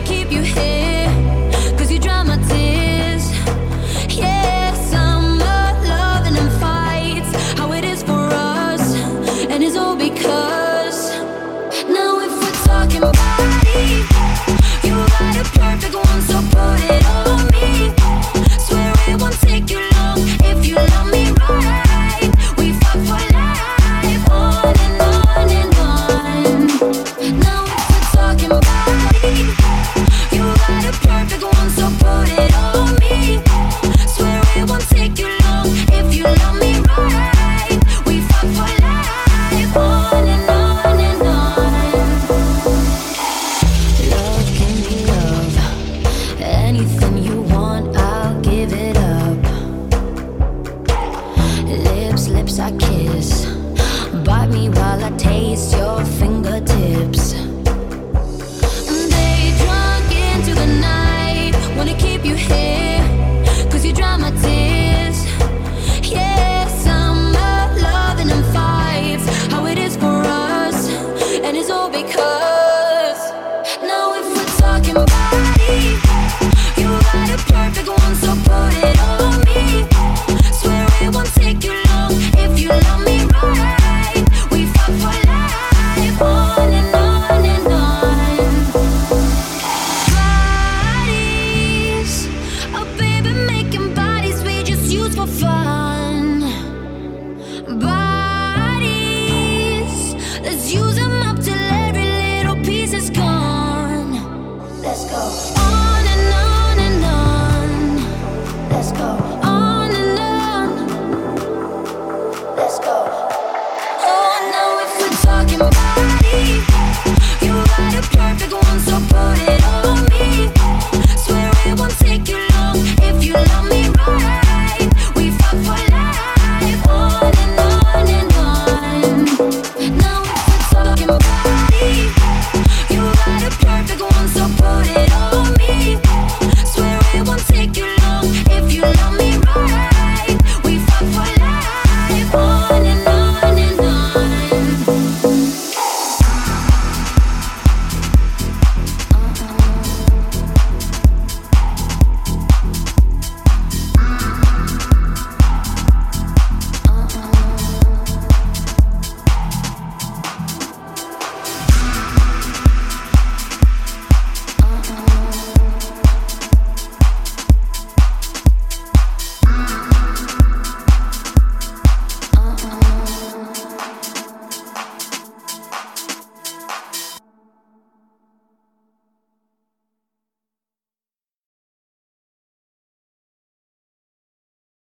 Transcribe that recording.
keep you here, 'cause you dry my tears. Yeah, summer loving and fights, how it is for us, and it's all because now if we're talking body, you got a perfect one, so put it on me. Swear it won't take you long if you love me right. We fight for life, on and on and on. Now if we're talking body, you got a perfect one, so put it on me. Swear it won't take you long if you love me right. We fight for life, on and on and on. Love, give me love. Anything you want, I'll give it up. Lips, I kiss. Bite me while I taste your fingertips. They drunk into the night, wanna keep you here, 'cause you dry my tears. Yeah, summer loving and fights, how it is for us, and it's all because now if we're talking body, you got a perfect